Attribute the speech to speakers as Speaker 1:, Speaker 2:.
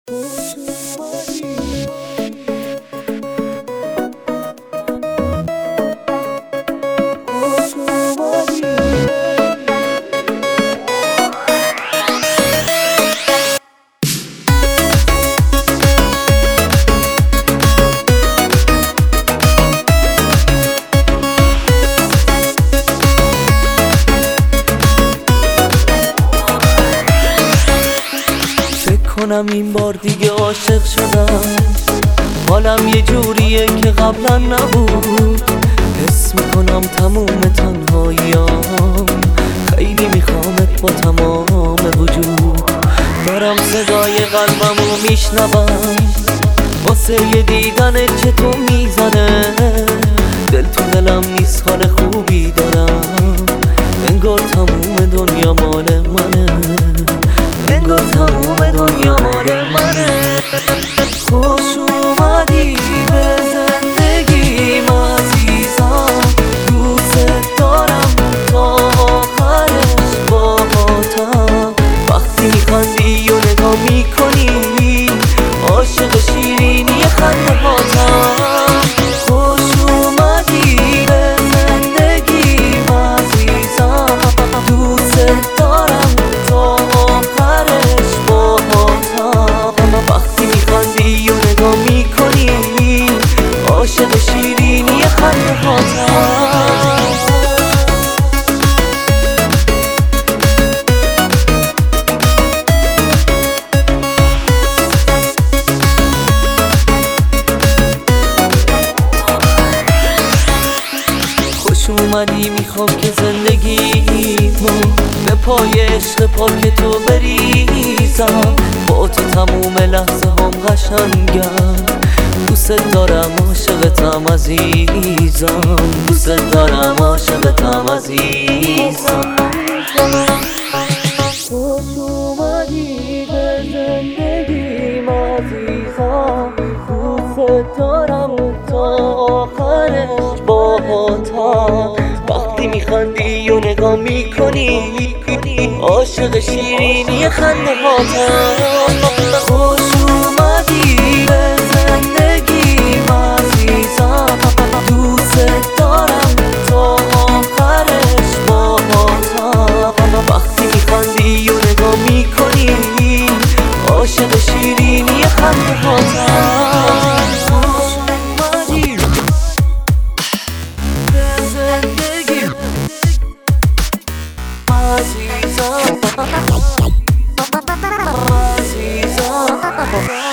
Speaker 1: کنم این بار دیگه عاشق شدم، حالم یه جوریه که قبلا نبود. حس میکنم تموم تنهاییام، خیلی میخوامت با تمام وجود. دارم صدای قلبمو میشنوم واسه یه دیدنت که تو میزنه. دل تو دلم نیست، حال خوبی دارم، انگار تموم دنیا مال منه، انگار تموم دنیا مال منه. خوش اومدی به زندگیم عزیزم، دوست دارم تا آخرش باهاتم. وقتی میخندی و نگاه میکنی، عاشق شیرینی خنده هاتم. خوش اومدی به زندگیم عزیزم، دوست دارم تا آخرش باهاتم. وقتی میخندی و نگاه میکنی، عاشق شیرینی خنده هاتم. اومدی میخوام که زندگیمو به پای عشق پاک تو بریزم. با تو تموم لحظه هم قشنگم، دوست دارم عاشقتم عزیزم، دوست دارم عاشقتم عزیزم. خوش اومدی به زندگیم عزیزم، دوست دارم تا آخرش باهاتم. وقتی میخندی و نگاه میکنی، عاشق شیرینی خنده هاتم. خوش اومدی به زندگیم عزیزم، دوست دارم تا آخرش باهاتم. وقتی میخندی و نگاه میکنی، عاشق شیرینی خنده هاتم. عزیزم